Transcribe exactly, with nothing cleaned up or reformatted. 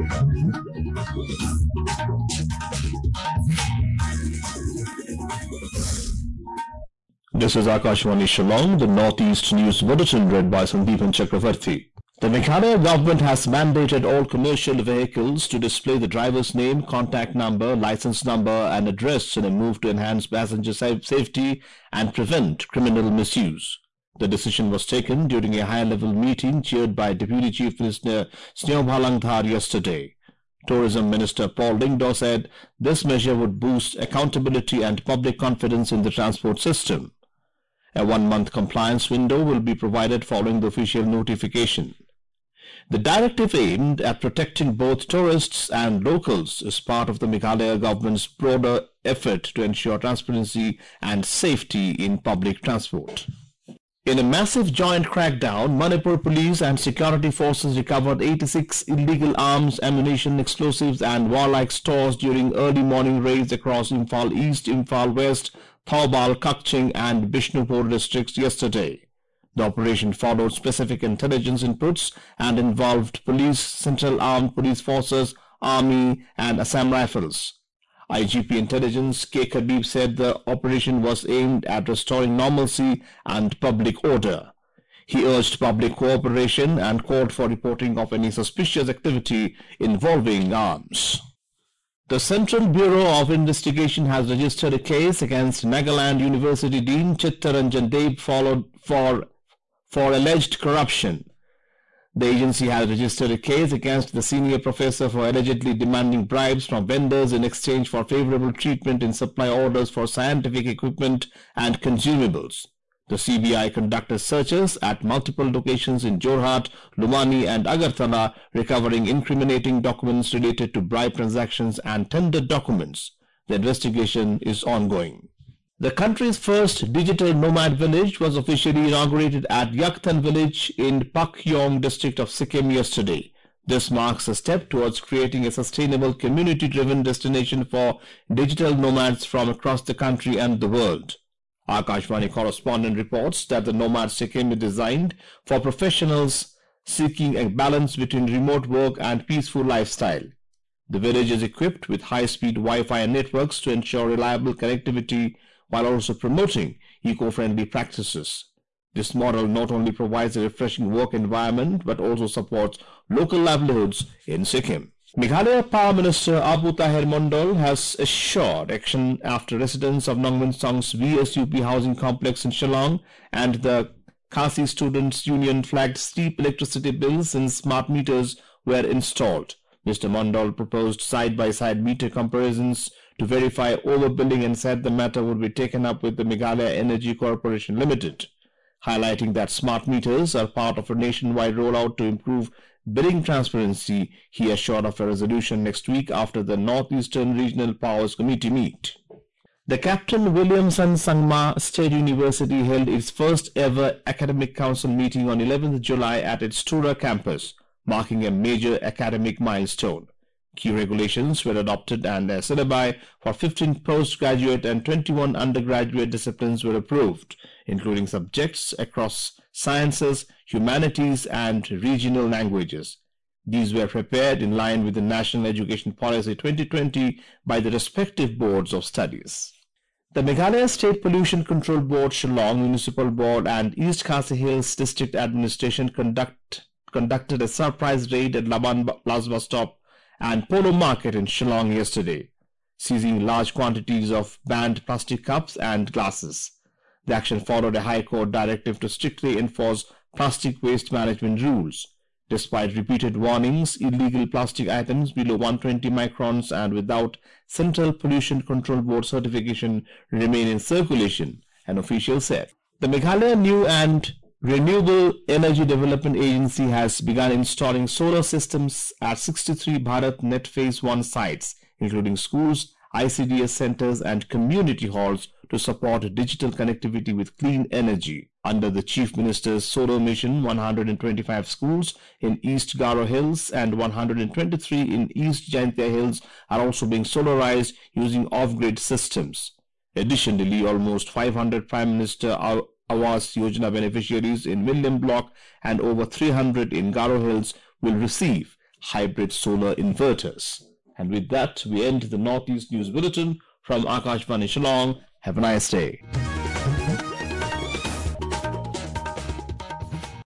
This is Akashvani Shillong, the Northeast News Bulletin read by Sandeepan Chakravarti. The Meghalaya government has mandated all commercial vehicles to display the driver's name, contact number, license number and address in a move to enhance passenger safety and prevent criminal misuse. The decision was taken during a high-level meeting chaired by Deputy Chief Minister Snehobha Langdhar yesterday. Tourism Minister Paul Lyngdoh said this measure would boost accountability and public confidence in the transport system. A one-month compliance window will be provided following the official notification. The directive aimed at protecting both tourists and locals is part of the Meghalaya government's broader effort to ensure transparency and safety in public transport. In a massive joint crackdown, Manipur police and security forces recovered eighty-six illegal arms, ammunition, explosives and warlike stores during early morning raids across Imphal East, Imphal West, Thoubal, Kakching and Bishnupur districts yesterday. The operation followed specific intelligence inputs and involved police, Central Armed Police Forces, Army and Assam Rifles. I G P Intelligence K. Khabib said the operation was aimed at restoring normalcy and public order. He urged public cooperation and called for reporting of any suspicious activity involving arms. The Central Bureau of Investigation has registered a case against Nagaland University Dean Chittaranjan Deb followed for, for alleged corruption. The agency has registered a case against the senior professor for allegedly demanding bribes from vendors in exchange for favorable treatment in supply orders for scientific equipment and consumables. The C B I conducted searches at multiple locations in Jorhat, Lumani and Agartala, recovering incriminating documents related to bribe transactions and tender documents. The investigation is ongoing. The country's first digital nomad village was officially inaugurated at Yakthan village in Pakyong district of Sikkim yesterday. This marks a step towards creating a sustainable community-driven destination for digital nomads from across the country and the world. Akashvani correspondent reports that the Nomad Sikkim is designed for professionals seeking a balance between remote work and peaceful lifestyle. The village is equipped with high-speed Wi-Fi networks to ensure reliable connectivity while also promoting eco-friendly practices. This model not only provides a refreshing work environment but also supports local livelihoods in Sikkim. Meghalaya Power Minister Abu Tahir Mondal has assured action after residents of Nongmin Song's V S U P housing complex in Shillong and the Khasi Students Union flagged steep electricity bills since smart meters were installed. Mister Mondal proposed side-by-side meter comparisons to verify overbilling and said the matter would be taken up with the Meghalaya Energy Corporation Limited. Highlighting that smart meters are part of a nationwide rollout to improve billing transparency, he assured of a resolution next week after the Northeastern Regional Powers Committee meet. The Captain Williamson Sangma State University held its first ever Academic Council meeting on eleventh July at its Tura campus, marking a major academic milestone. Key regulations were adopted and a syllabi for fifteen postgraduate and twenty-one undergraduate disciplines were approved, including subjects across sciences, humanities and regional languages. These were prepared in line with the National Education Policy twenty twenty by the respective boards of studies. The Meghalaya State Pollution Control Board, Shillong Municipal Board and East Khasi Hills District Administration conduct, conducted a surprise raid at Laban Plaza Stop and Polo Market in Shillong yesterday, seizing large quantities of banned plastic cups and glasses. The action followed a High Court directive to strictly enforce plastic waste management rules. Despite repeated warnings, illegal plastic items below one hundred twenty microns and without Central Pollution Control Board certification remain in circulation, an official said. The Meghalaya New and Renewable Energy Development Agency has begun installing solar systems at sixty-three Bharat Net Phase one sites, including schools, I C D S centers and community halls to support digital connectivity with clean energy. Under the Chief Minister's Solar Mission, one hundred twenty-five schools in East Garo Hills and one hundred twenty-three in East Jaintia Hills are also being solarized using off-grid systems. Additionally, almost five hundred Prime Minister Awas Yojana beneficiaries in Milliam Block and over three hundred in Garo Hills will receive hybrid solar inverters. And with that, we end the Northeast News Bulletin from Akashvani Shillong. Have a nice day.